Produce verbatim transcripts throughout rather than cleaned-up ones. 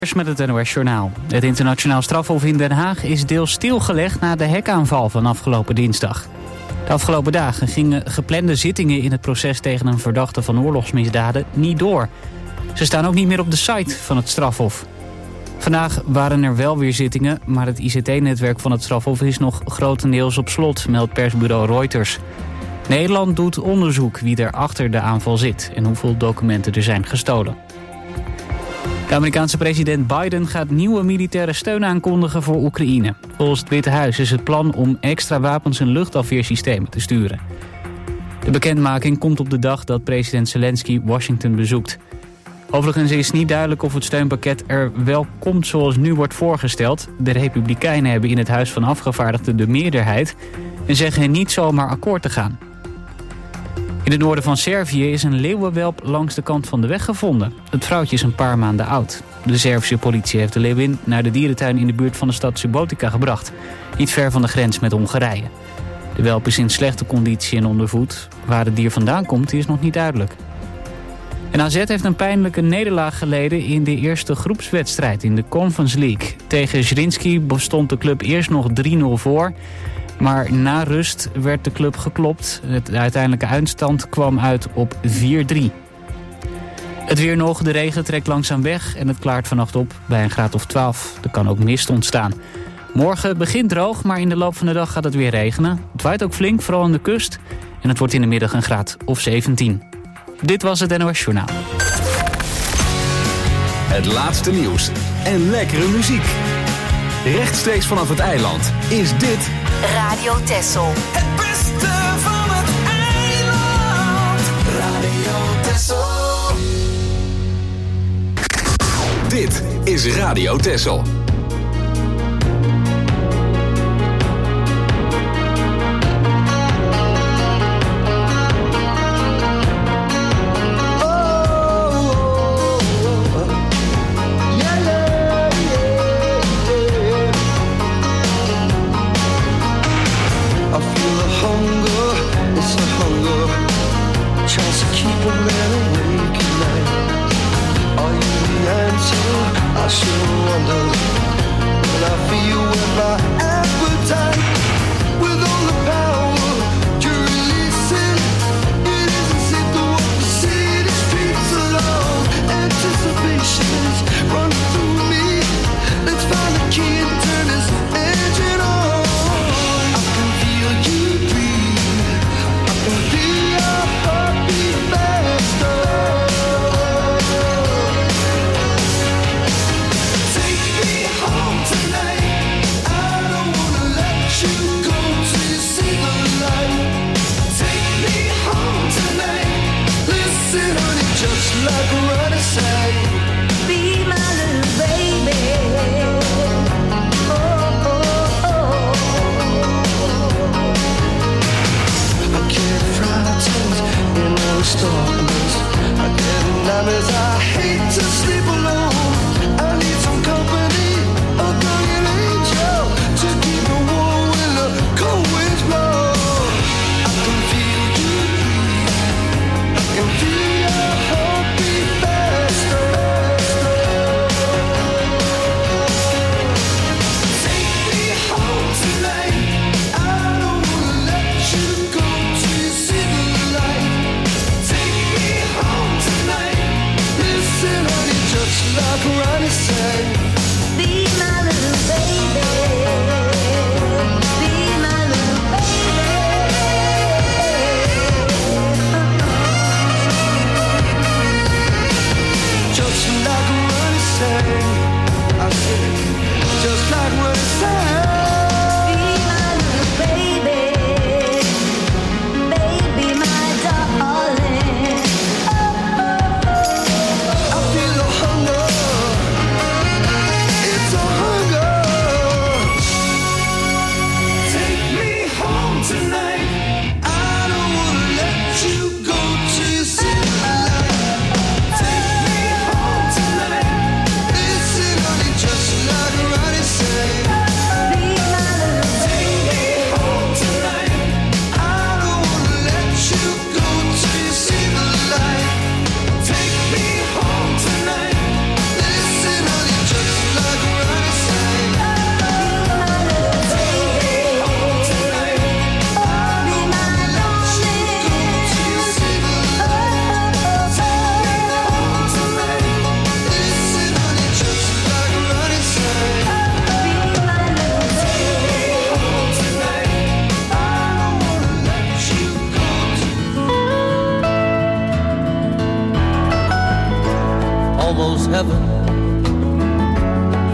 Met het N O S-journaal. Het internationaal strafhof in Den Haag is deels stilgelegd na de hekaanval van afgelopen dinsdag. De afgelopen dagen gingen geplande zittingen in het proces tegen een verdachte van oorlogsmisdaden niet door. Ze staan ook niet meer op de site van het strafhof. Vandaag waren er wel weer zittingen, maar het I C T-netwerk van het strafhof is nog grotendeels op slot, meldt persbureau Reuters. Nederland doet onderzoek wie er achter de aanval zit en hoeveel documenten er zijn gestolen. De Amerikaanse president Biden gaat nieuwe militaire steun aankondigen voor Oekraïne. Volgens het Witte Huis is het plan om extra wapens en luchtafweersystemen te sturen. De bekendmaking komt op de dag dat president Zelensky Washington bezoekt. Overigens is niet duidelijk of het steunpakket er wel komt zoals nu wordt voorgesteld. De Republikeinen hebben in het Huis van Afgevaardigden de meerderheid en zeggen niet zomaar akkoord te gaan. In het noorden van Servië is een leeuwenwelp langs de kant van de weg gevonden. Het vrouwtje is een paar maanden oud. De Servische politie heeft de leeuwin naar de dierentuin in de buurt van de stad Subotica gebracht. Niet ver van de grens met Hongarije. De welp is in slechte conditie en ondervoed. Waar het dier vandaan komt is nog niet duidelijk. En A Z heeft een pijnlijke nederlaag geleden in de eerste groepswedstrijd in de Conference League. Tegen Zrinjski stond de club eerst nog drie nul voor. Maar na rust werd de club geklopt. De uiteindelijke eindstand kwam uit op vier drie. Het weer nog, de regen trekt langzaam weg en het klaart vannacht op bij een graad of twaalf. Er kan ook mist ontstaan. Morgen begint droog, maar in de loop van de dag gaat het weer regenen. Het waait ook flink, vooral aan de kust. En het wordt in de middag een graad of zeventien. Dit was het N O S Journaal. Het laatste nieuws en lekkere muziek. Rechtstreeks vanaf het eiland is dit Radio Texel. Het beste van het eiland. Radio Texel. Dit is Radio Texel. Take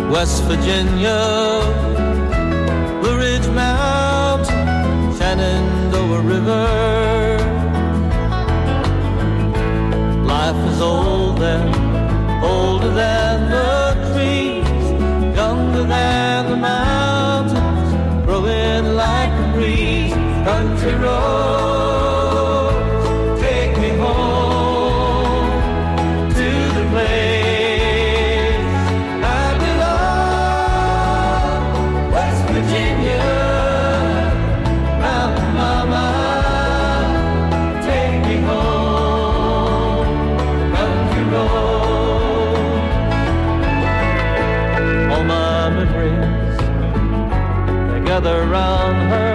West Virginia, Blue Ridge Mountain, Shenandoah River. Life is old there, older than the trees, younger than the mountains, growing like a breeze. Country roads, take me home to the place I belong. West Virginia, Mountain Mama, take me home, country road. All my memories, they gather round her.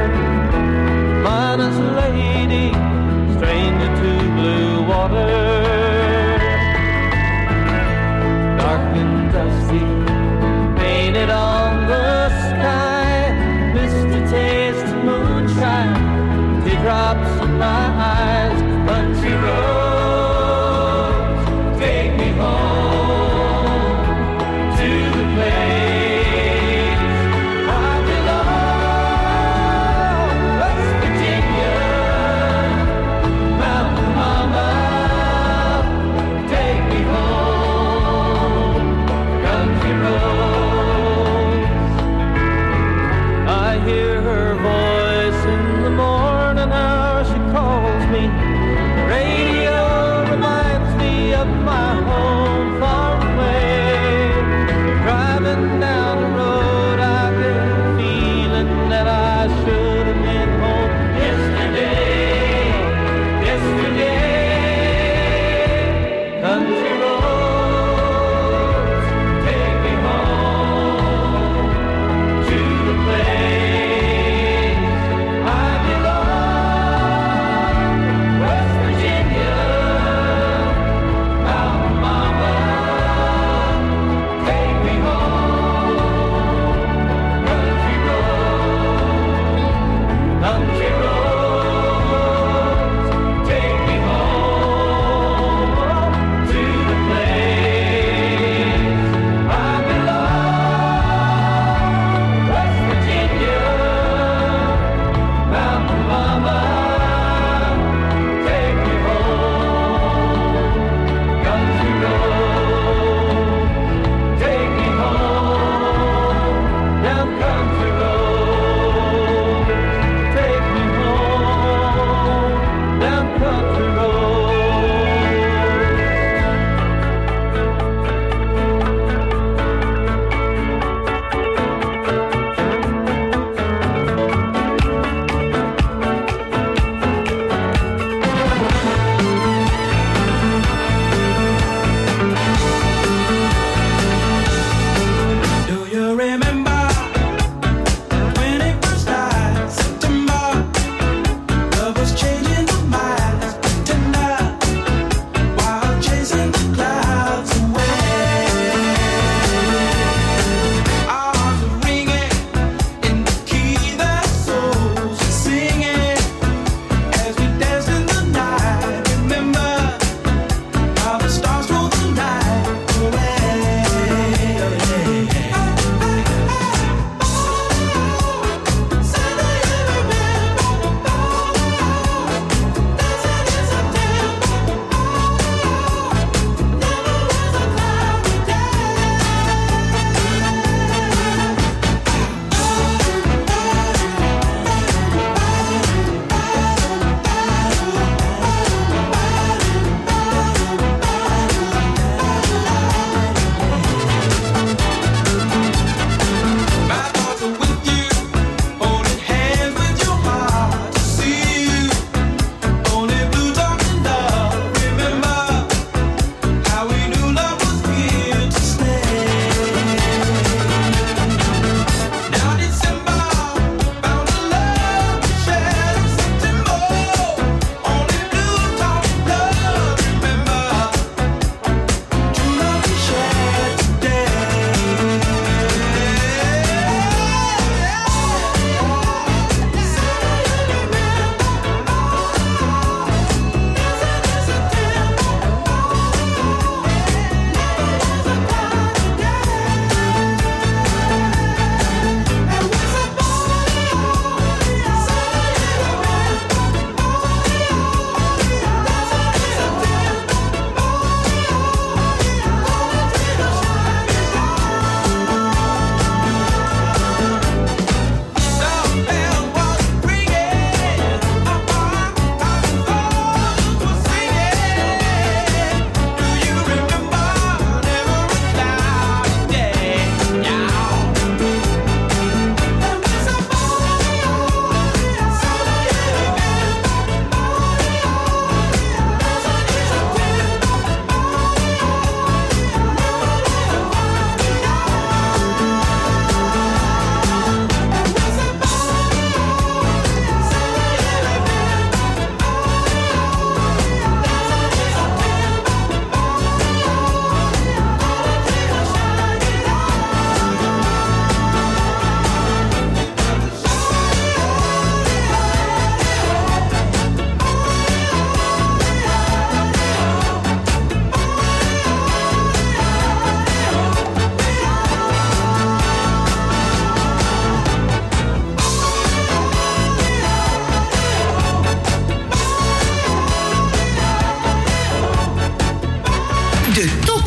Minus lady, stranger to blue water. Dark and dusty, painted on the sky. Misty taste of moonshine, teardrops in my eyes. Country roads, take me home to the place I belong.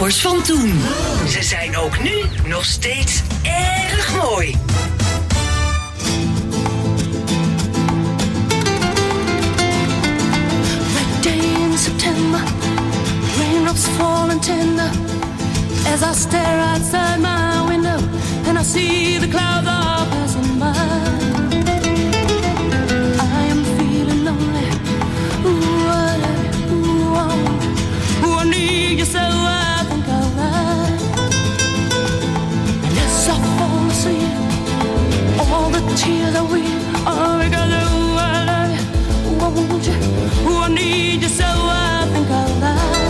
nummers van toen. Ze zijn ook nu nog steeds erg mooi. Red day in September, raindrops falling tender. As I stare outside my window and I see the clouds are passing by. I am feeling lonely. Ooh, I love you. Ooh, I want you. Ooh, I need you so I think I'll lie. And as I fall asleep, all the tears I weep are because ooh, I love you. Ooh, I want you. Ooh, I need you so I think I'll lie.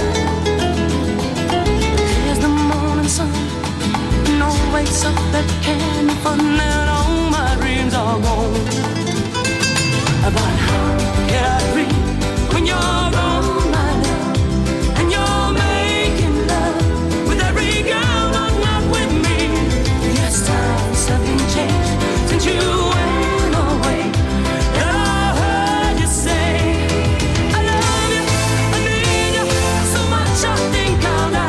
Sun, no wakes up that can be fun, and all my dreams are gone. But how can I dream when you're gone, my love, and you're making love with every girl, but not with me? Yes, times have been changed since you went away. And I heard you say, I love you, I need you so much, I think I'll die.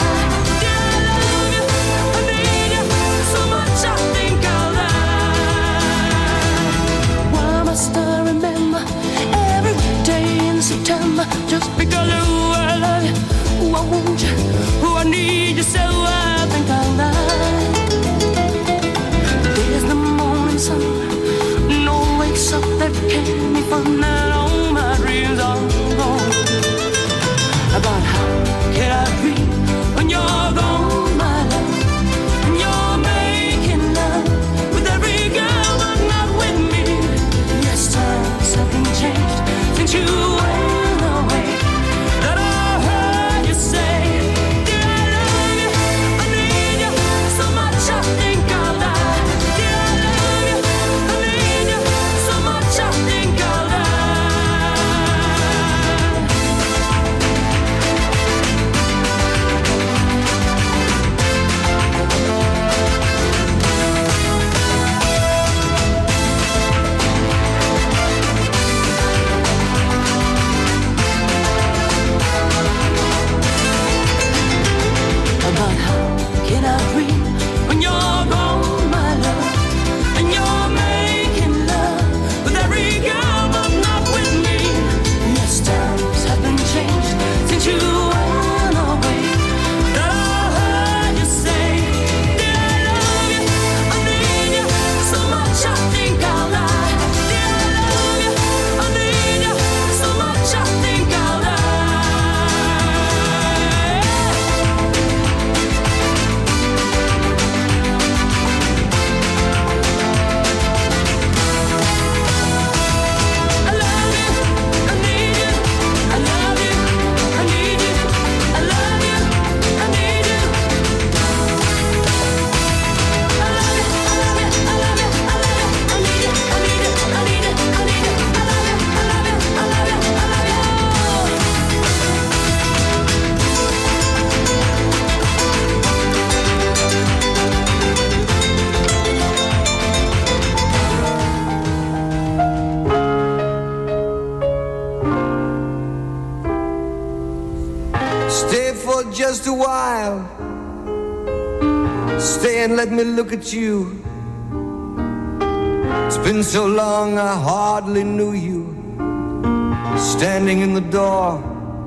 September, just because ooh, I love you, ooh, I want you, ooh, I need you so I think I'll lie. There's the morning sun, no wakes up that can be fun, and all my dreams are gone. About how can I dream when you're gone, my love, and you're making love with every girl, but not with me. Yes, times have been changed since you went away. That I heard you say, dear, I love you, I need you so much I think I'll die. Dear, I love you, I need you so much I think I'll die. But how can I dream when you're gone, my love, and you're making love with every girl, but not with me? Yes, times have been changed since you went away. That I heard you say, dear, I love you, I need you so much I think I'll lie. Dear, I love you, I need you so much I think I'll lie. I love you, I need you, I love you, I need you, I love you, I need you. I love you, I love you, I love you, I need you, I need you, I need you, I need you. I love you, I love you, I love you, I love you. Stay for just a while. Stay and let me look at you. It's been so long I hardly knew you. Standing in the door.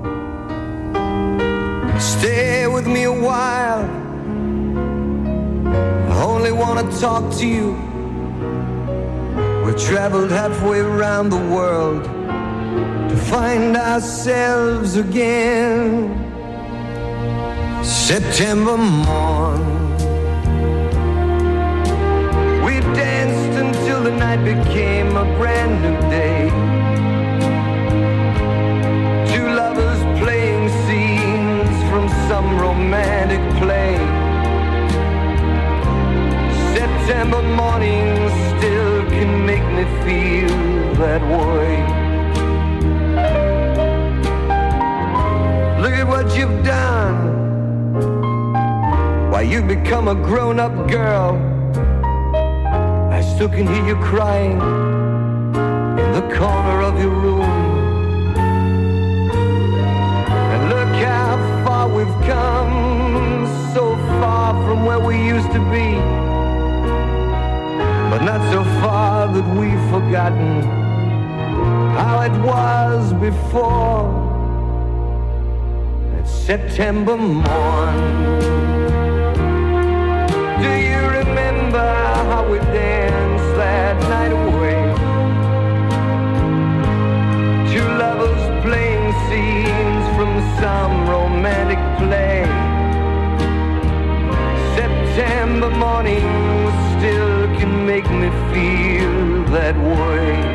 Stay with me a while. I only want to talk to you. We traveled halfway around the world to find ourselves again. September morn, we danced until the night became a brand new day. Two lovers playing scenes from some romantic play. September morning still can make me feel that way. Look at what you've done. Why, you've become a grown-up girl. I still can hear you crying in the corner of your room. And look how far we've come far from where we used to be, but not so far that we've forgotten how it was before that September morn. Do you remember how we danced that night away? Two lovers playing scenes from some romantic play. September mornings still can make me feel that way.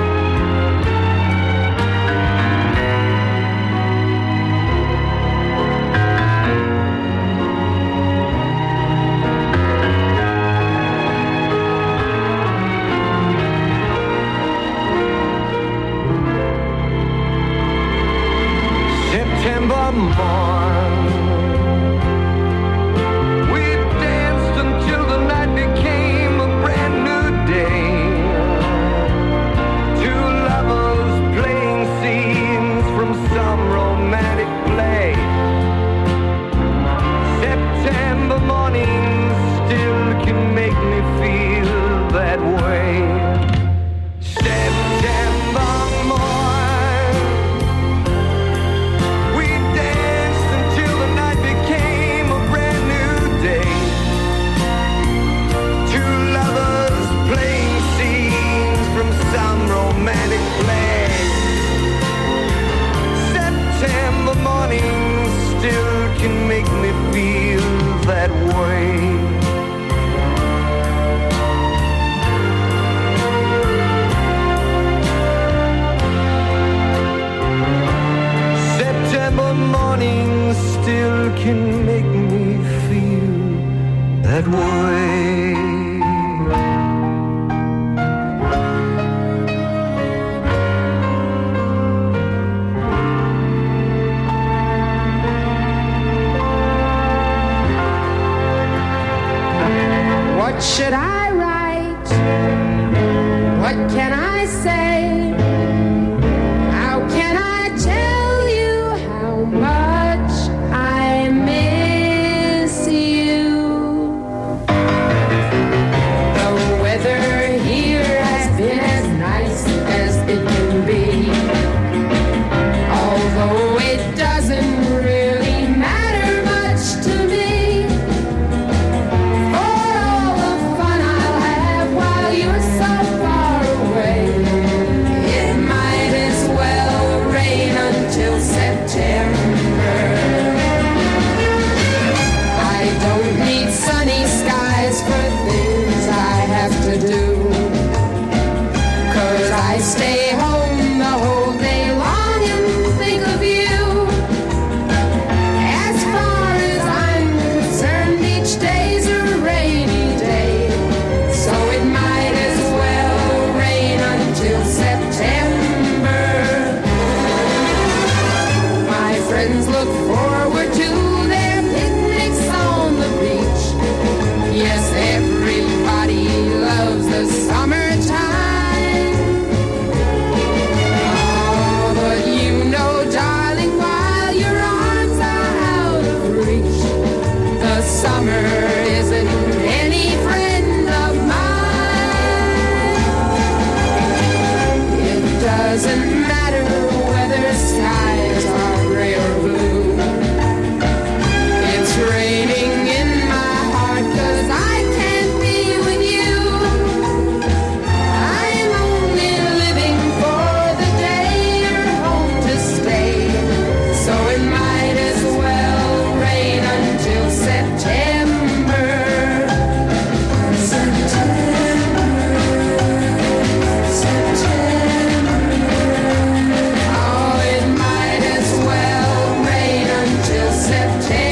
September morn, we danced until the night became a brand new day. Two lovers playing scenes from some romantic play. September mornings still can make me feel that way. September morn, we danced until the night became a brand new day. Two lovers playing scenes from some romantic play. September mornings still can make me feel that way. September mornings still can make me feel that way. What should I write? What can I say? How can I tell you how much I miss you? The weather here has been as nice as it can be, although it doesn't really matter much to me. For all the fun I'll have while you're so far away, it might as well rain until September. I don't need sunny skies for things I have to do, 'cause I stay home the whole day long and think of you. As far as I'm concerned, each day's a rainy day, so it might as well rain until September. My friends look forward to their picnics on the beach. Yes, everybody loves the summertime. Oh, but you know, darling, while your arms are out of reach, the summer isn't any friend of mine. It doesn't matter whether skies are gray or blue. It's raining in my heart 'cause I can't be with you. I'm only living for the day you're home to stay, so it might as well rain until September. September, September. Oh, it might as well rain until September.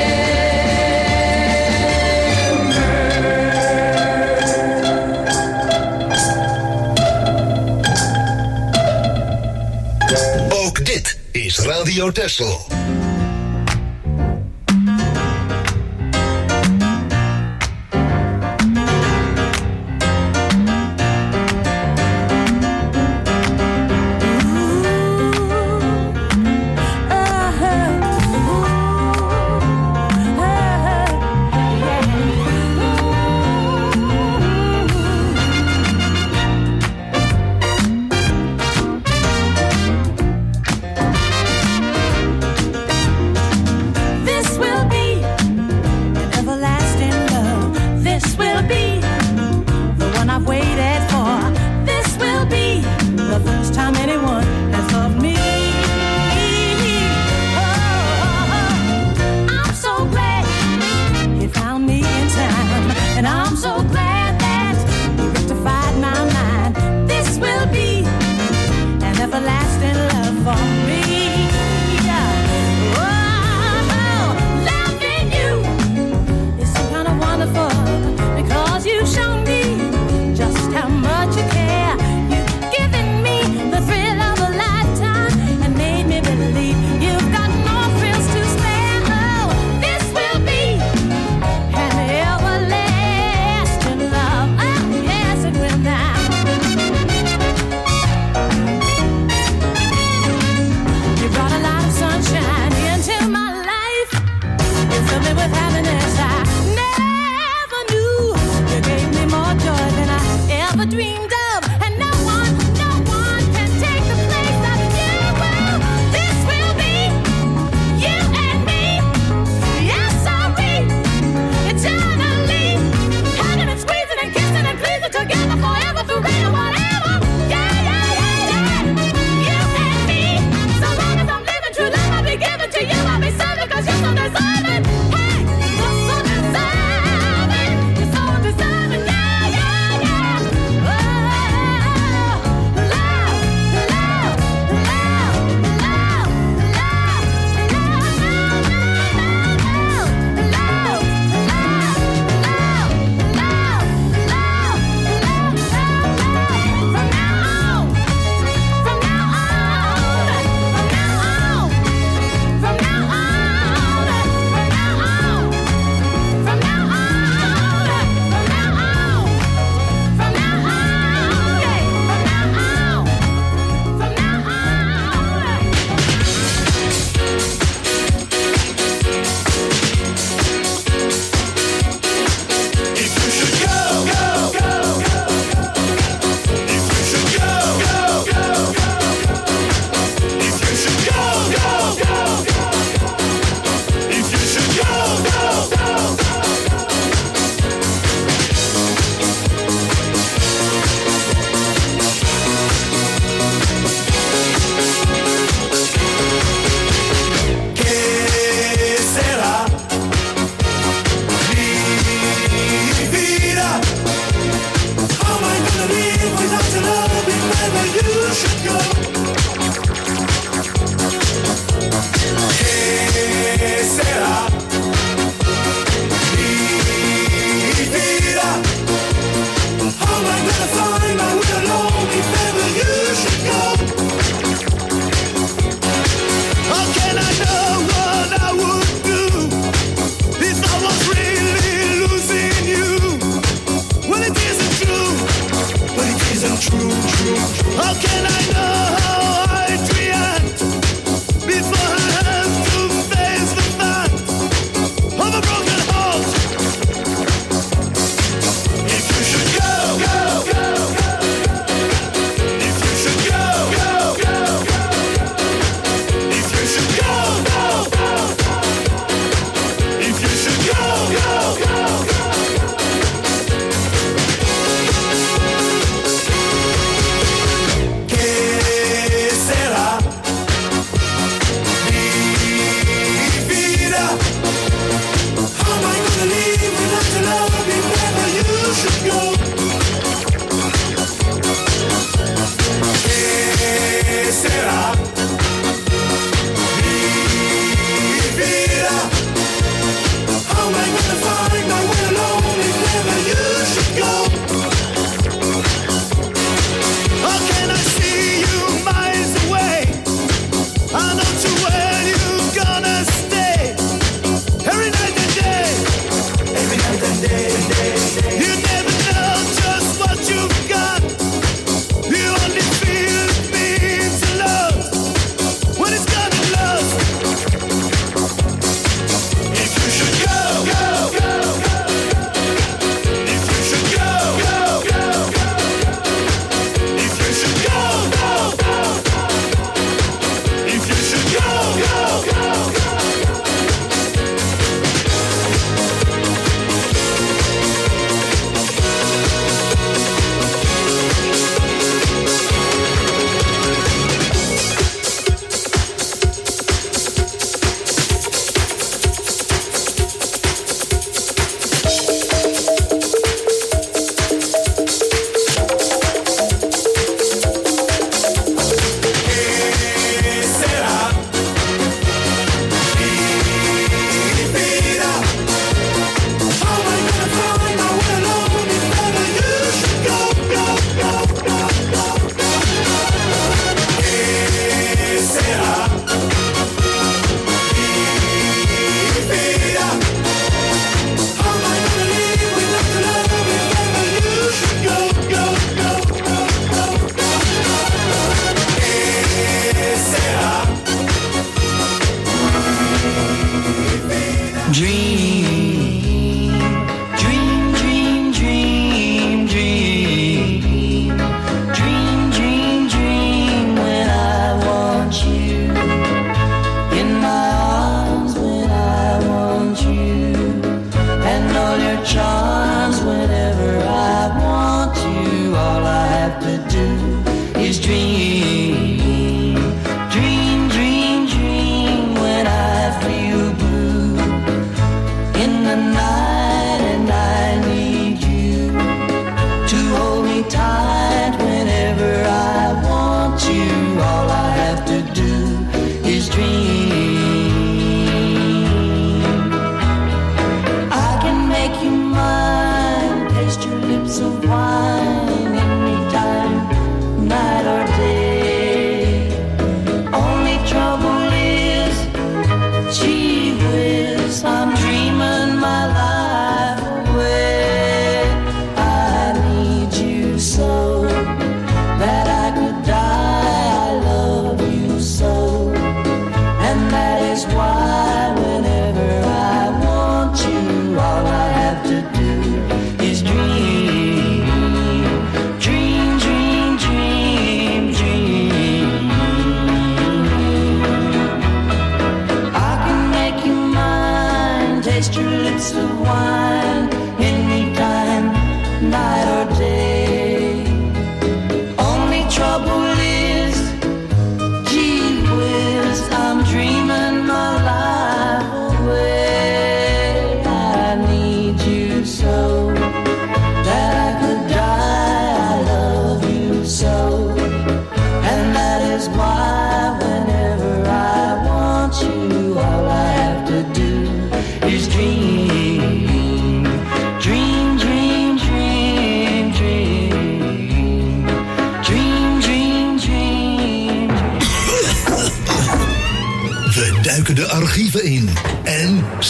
Ook dit is Radio Texel.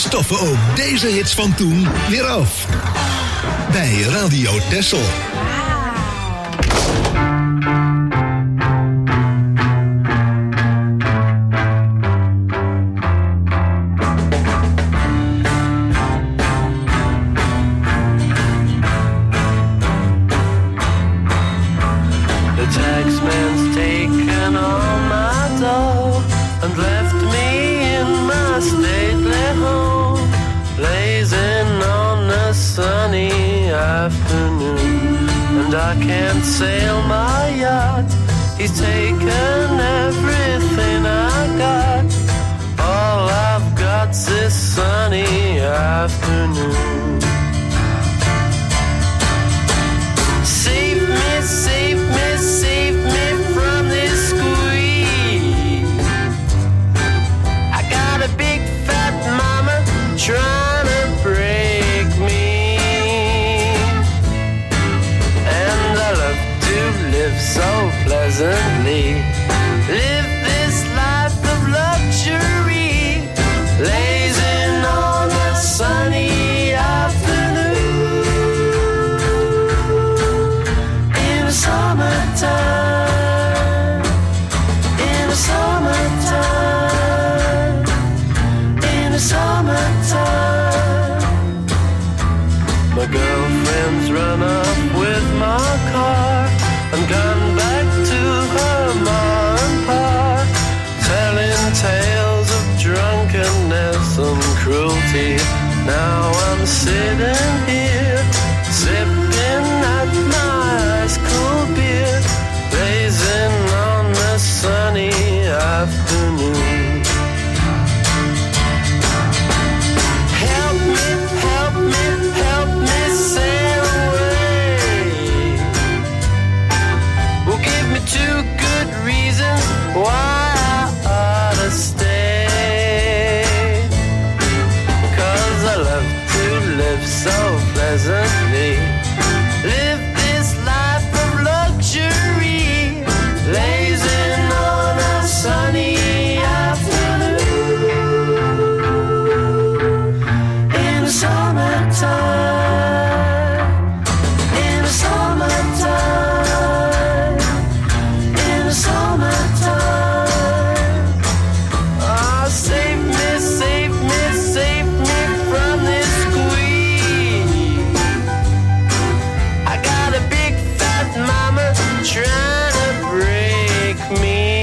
stoffen ook deze hits van toen weer af. Bij Radio Texel. Sail my yacht. He's taken everything I got. All I've got's this sunny afternoon. Save me, save me, save me from this squeeze. I got a big fat mama trying to break me. Live so pleasantly, live this life of luxury, lazing on a sunny afternoon in the summertime, in the summertime, in the summertime. My girlfriend's run up with my car and gone back to her ma and pa, telling tales of drunkenness and cruelty. Now I'm sitting here, sipping at my ice cold beer, blazing on the sunny afternoon. Help me, help me, help me sail away. Give me two good reasons why I ought to stay. 'Cause I love to live so pleasantly, live this life of luxury, lazing on a sunny afternoon in the summertime, in the summertime, in the summertime. Oh, save me, save me, save me from this squeeze. I got a big fat mama trying to break me,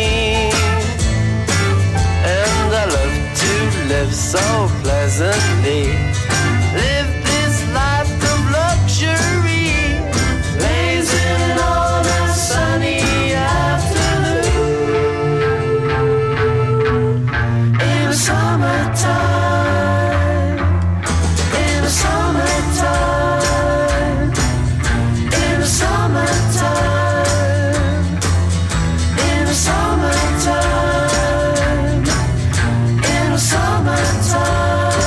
and I love to live so pleasantly, live this life of luxury, lazing on a sunny afternoon in the summertime, in the summertime, in the summertime, in the summertime, in the summertime.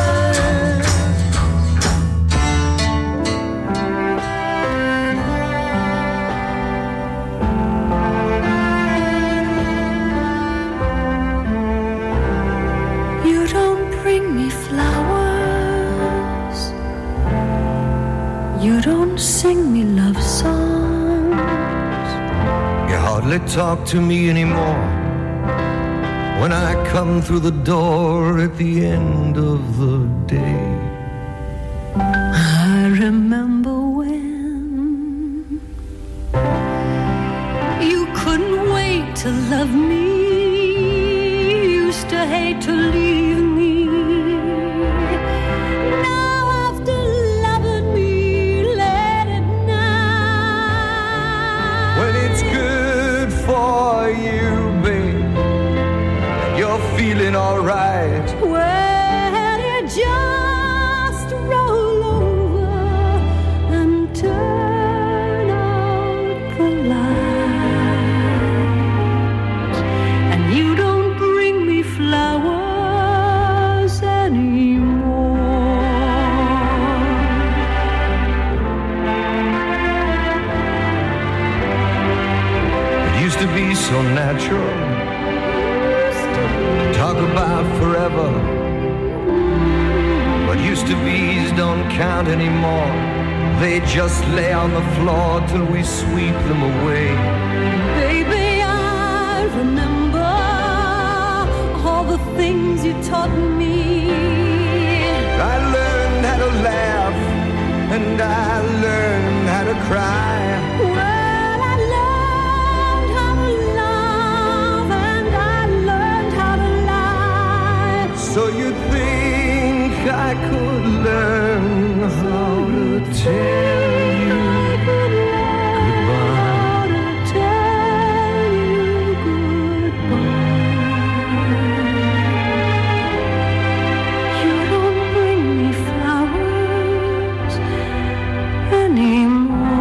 You don't bring me flowers. You don't sing me love songs. You hardly talk to me anymore when I come through the door at the end of the day. I remember when you couldn't wait to love me, used to hate to leave me. Now after loving me late at night, When it's good for you, babe, you're feeling alright. well, you just roll over and turn out the light, and you don't bring me flowers anymore. It used to be so natural, talk about forever. used to be's don't count anymore. They just lay on the floor till we sweep them away. Baby, I remember all the things you taught me. I learned how to laugh and I learned how to cry. Well, I learned how to love and I learned how to lie. So you think I could learn how to tell you goodbye? How to tell you goodbye. You don't bring me flowers anymore.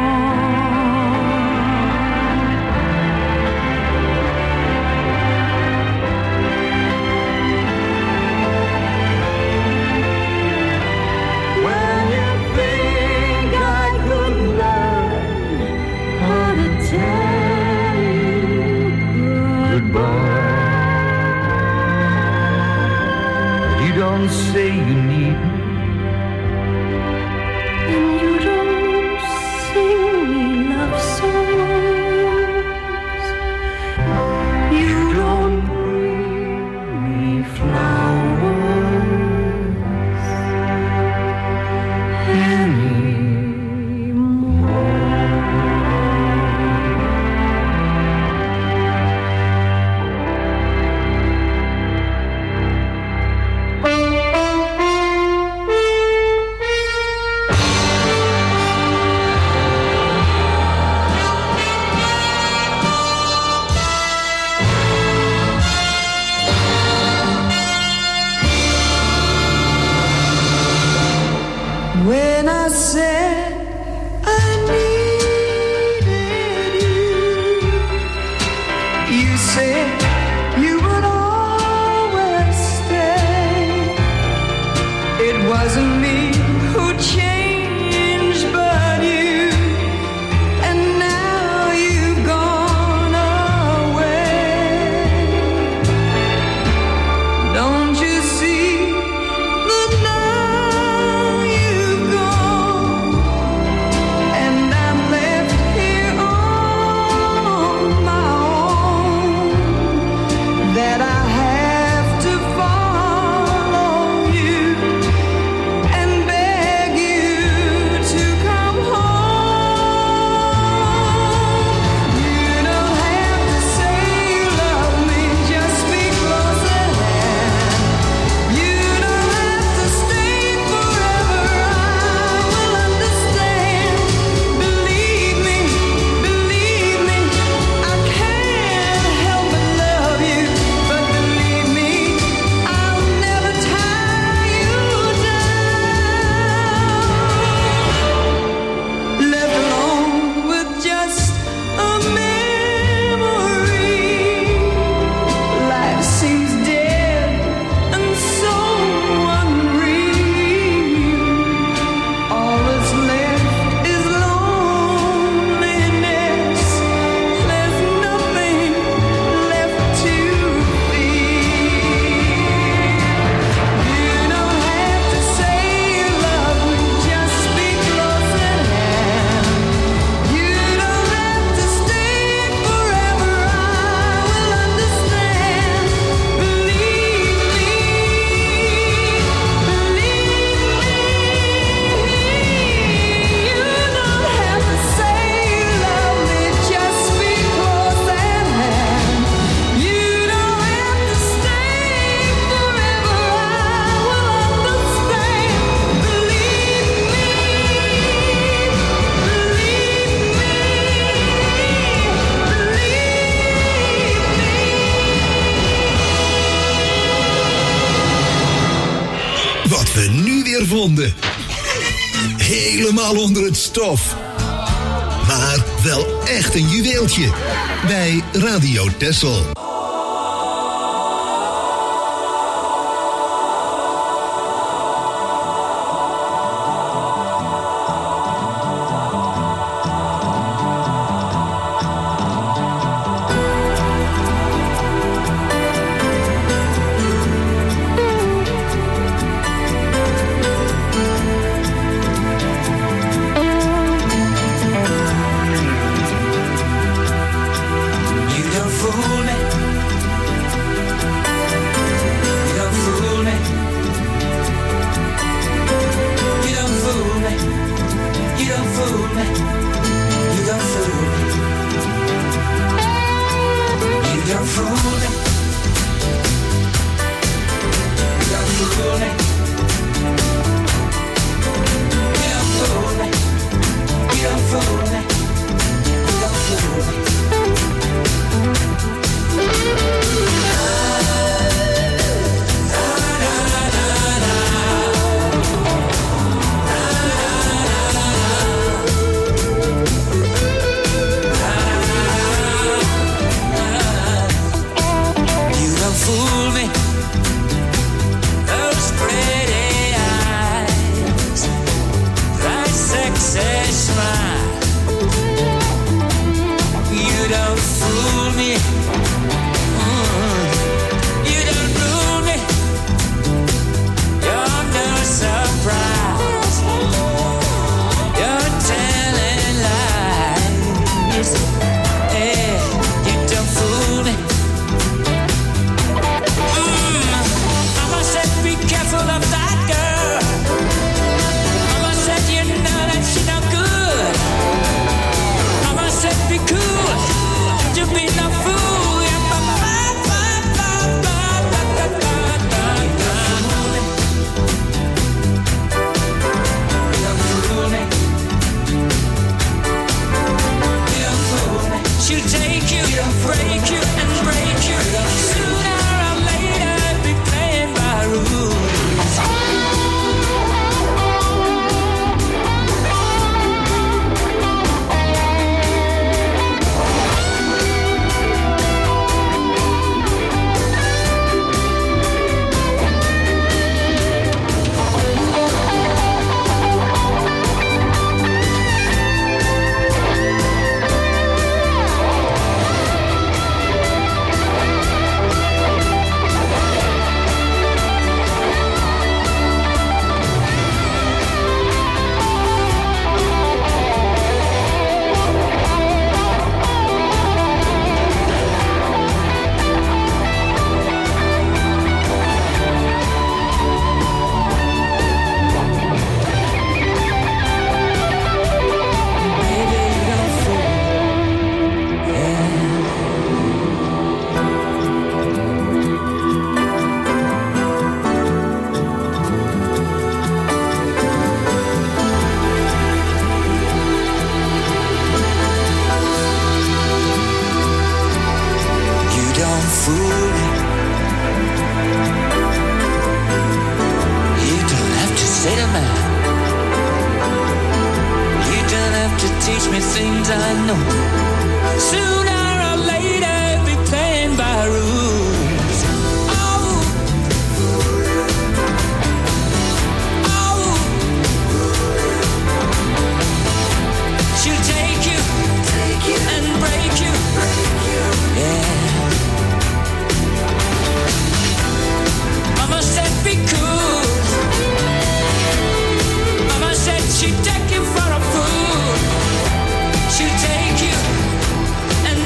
When you think I could learn how to tell you goodbye, you don't say you need me. And you don't sing me love songs. You don't bring me flowers anymore. When I said I needed you, you said you would always stay. It wasn't me who changed, but you. And now you've gone away. Don't you see that now you've gone, and I'm left here on my own, that I have to follow you and beg you to come home. You don't have to say you love me, just speak close at hand. You don't have to stay forever, I will understand. Believe me, believe me, I can't help but love you. But believe me, I'll never tie you down. Left alone with just a memory, life seems dead and so unreal. All that's left is loneliness. There's nothing left to feel. You don't have to say you love me, just speak close at hand. You don't have to stay forever, I will understand. Believe me, believe me. You don't have to say you love me, just speak close at hand. You don't have to stay forever, I will understand. Believe me, believe me, Wat we nu weer vonden. Helemaal onder het stof. Maar wel echt een juweeltje. Bij Radio Texel. Thank fool me. You don't fool me. You don't fool me. You don't fool me. You don't fool me. You don't fool me. You don't fool me. Fool me, those pretty eyes, that sexy smile. You don't fool me, mm. You don't fool me. You're no surprise. You're telling lies. Hey, you don't fool me. Be careful of that girl. Mama said you know that she no good. Mama said be cool. You be no fool. You don't fool me. You don't fool me. She'll take you, break you, and break you. Sooner or later, be playing by rules. Teach me things I know. Sooner or later, be playing by rules. Oh, oh, she'll take you, take you and break you, break you. Yeah. Mama said be cool. Mama said she'd take you for a fool. She'll take you and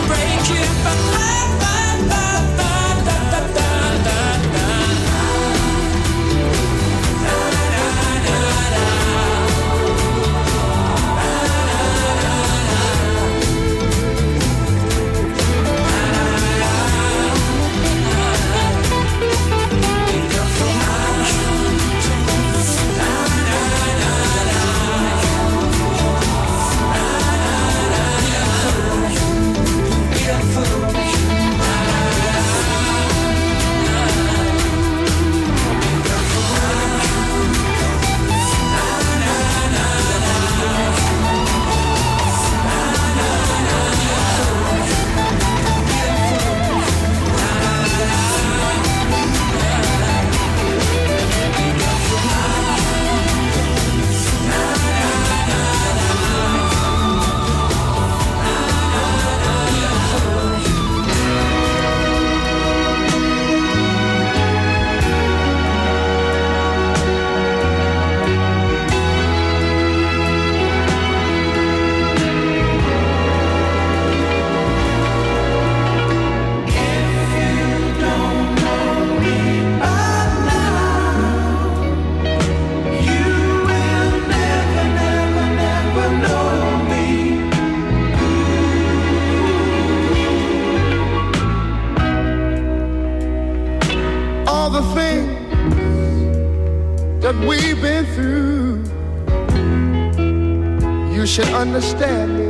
should understand me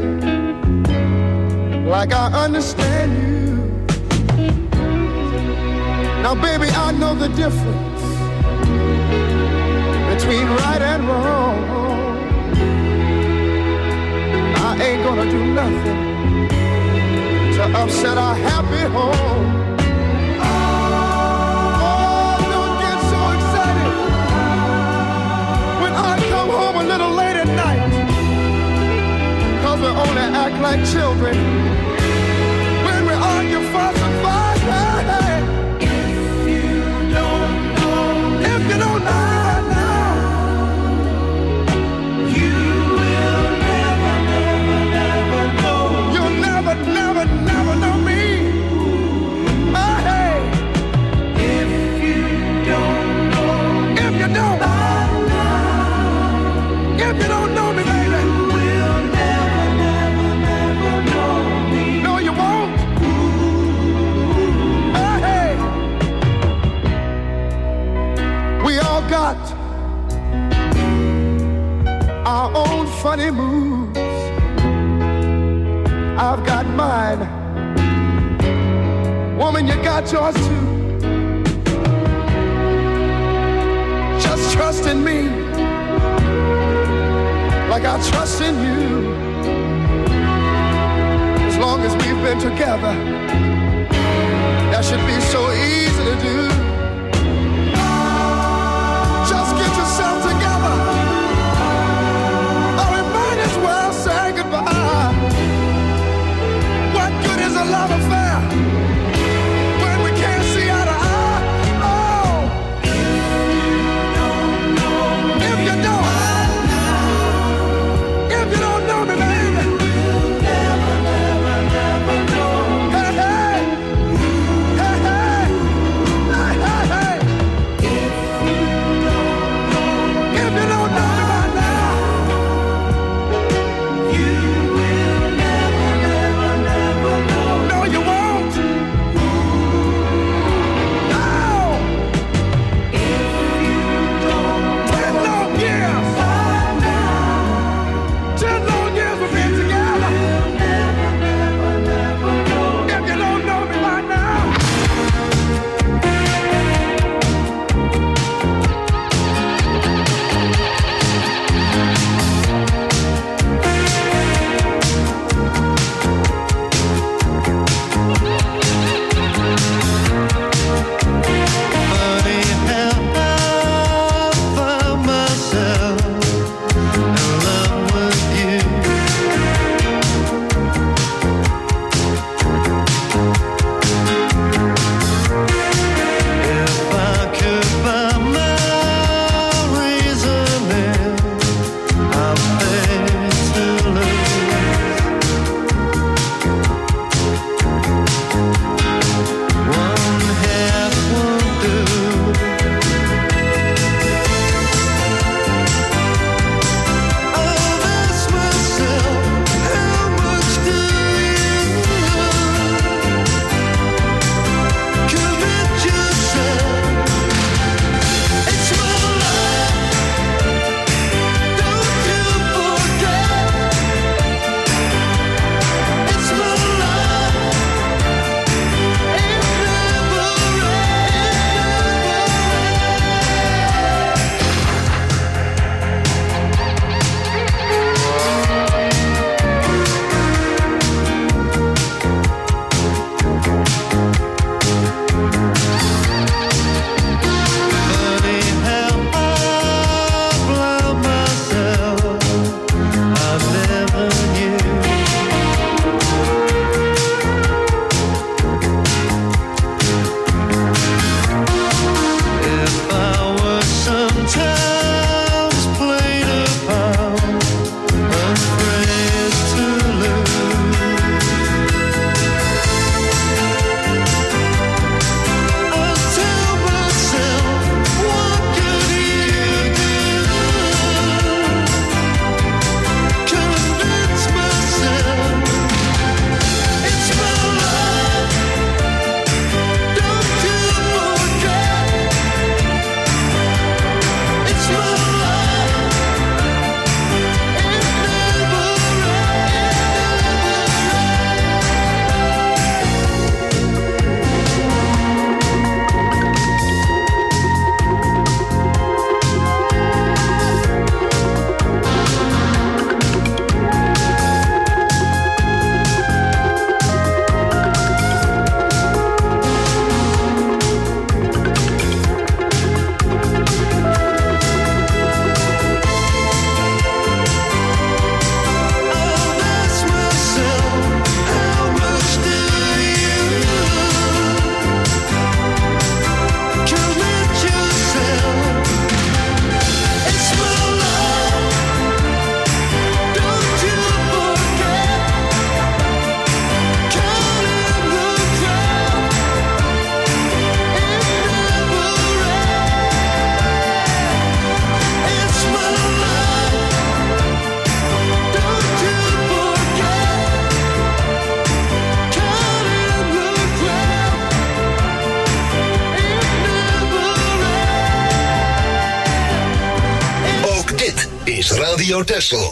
like I understand you. Now, baby, I know the difference between right and wrong. I ain't gonna do nothing to upset our happy home. Oh, don't get so excited when I come home a little late at night, 'cause we only act like children when we argue, fuss, and fight. Hey, hey. If you don't know, if you don't know, now, you will never, never, never know. You'll never, never, never know me. Oh, hey. If you don't know, if you don't, if you don't know me, baby, you will never, never, never know me. No, you won't. Oh, hey. We all got our own funny moves. I've got mine. Woman, you got yours too. Just trust in me like I trust in you. As long as we've been together, that should be so easy to do. Just get yourself together, or we might as well say goodbye. What good is a love affair when we can't see eye to eye? Oh, if you don't, if you don't know me, baby, you'll never, never, never know. Hey, hey, hey, hey. Radio Texel.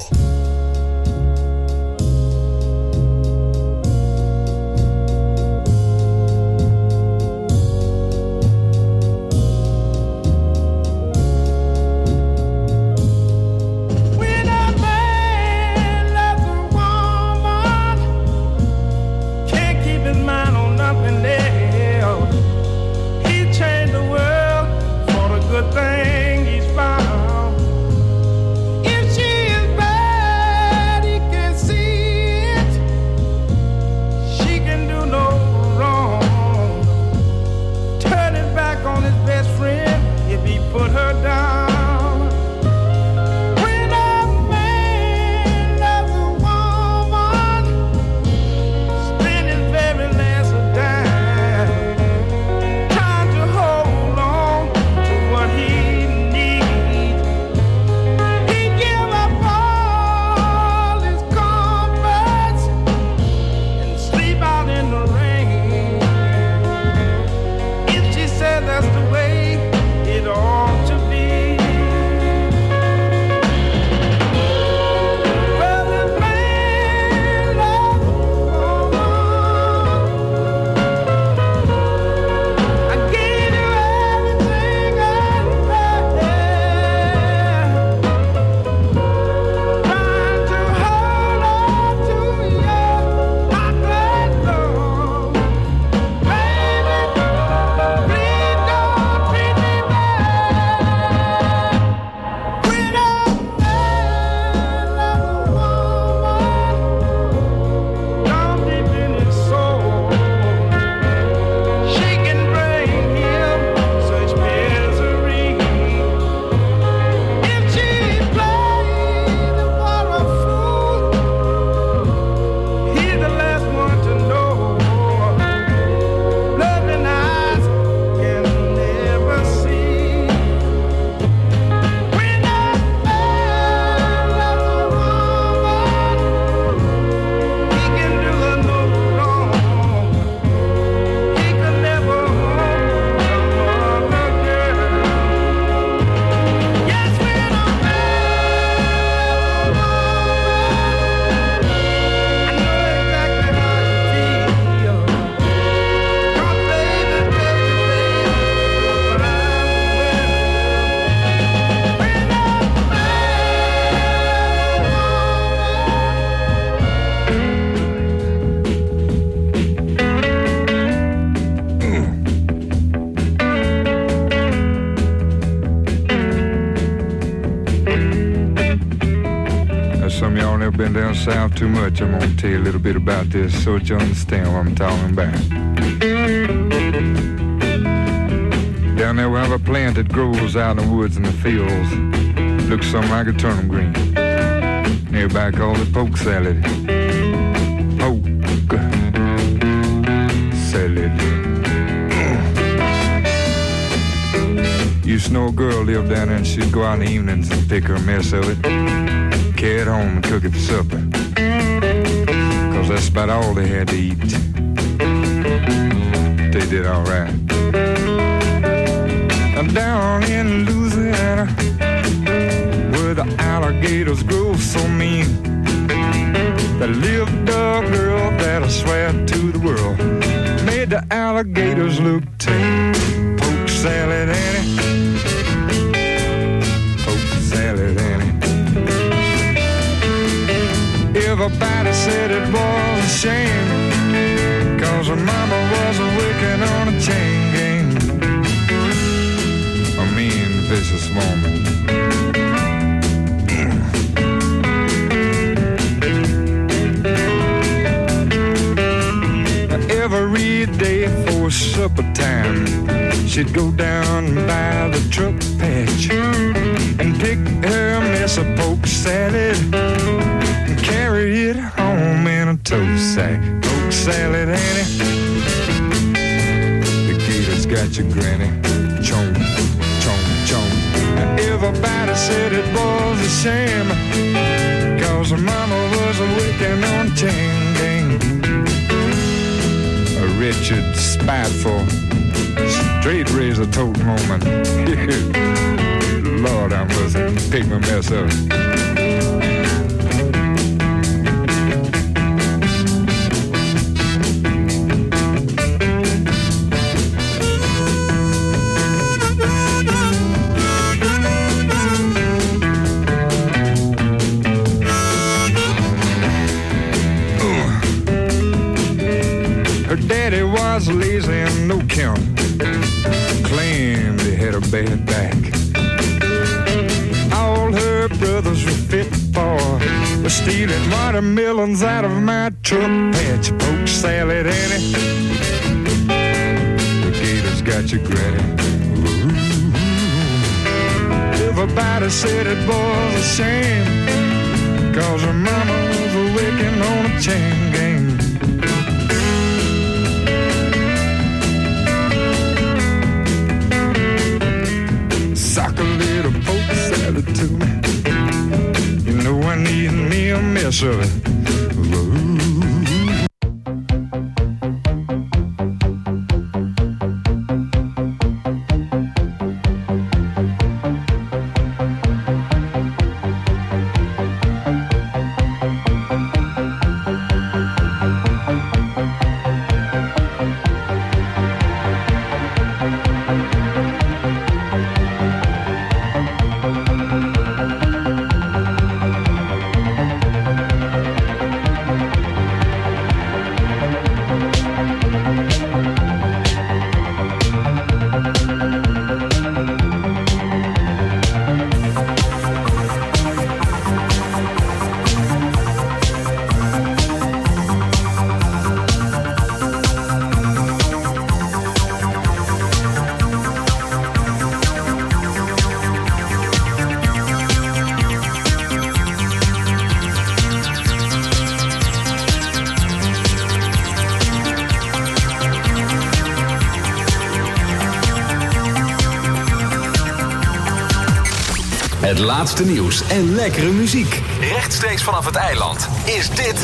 Been down south too much. I'm gonna tell you a little bit about this so that you understand what I'm talking about. Down there we have a plant that grows out in the woods and the fields. Looks something like a turnip green. Everybody calls it poke salad. Poke salad. Used to know a girl lived down there and she'd go out in the evenings and pick her a mess of it, carry it home and cook it for supper. Cause that's about all they had to eat. They did all right. I'm down in Louisiana, where the alligators grow so mean. There lived a girl that I swear to the world made the alligators look tame. Poke salad, Annie. Poke salad, Annie. Everybody said it was a shame, cause her mama was working on a chain gang. A mean, vicious woman. Every day for supper time, she'd go down by the truck patch and pick her mess of poke salad and carry it home in a tow sack. Poke salad, Annie, the gator's got your granny. Chomp, chomp, chomp. Everybody said it was a shame, cause her mama was working on a chain gang. A wretched, spiteful, straight razor toting woman. Lord, I must pick my mess up. daddy was lazy and no count. Claimed he had a bad back. All her brothers were fit for was stealing watermelons out of my truck. Patch poke salad, Annie. The gators got you, granny. Ooh. Everybody said it was a shame, 'cause her mama was working on a chain gang. Sock a little poke salad to me. You know I need me a mess of it. Ooh. Het laatste nieuws en lekkere muziek. Rechtstreeks vanaf het eiland is dit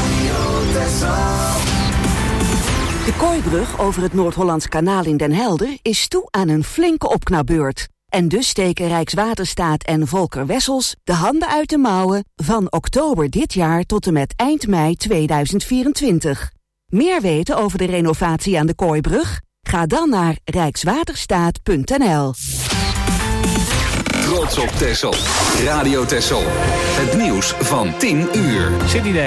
De Kooibrug over het Noord-Hollands Kanaal in Den Helder is toe aan een flinke opknapbeurt. En dus steken Rijkswaterstaat en Volker Wessels de handen uit de mouwen van oktober dit jaar tot en met eind mei tweeduizend vierentwintig. Meer weten over de renovatie aan de Kooibrug? Ga dan naar rijkswaterstaat punt n l. Trots op Texel. Radio Texel. Het nieuws van tien uur. Zit idee.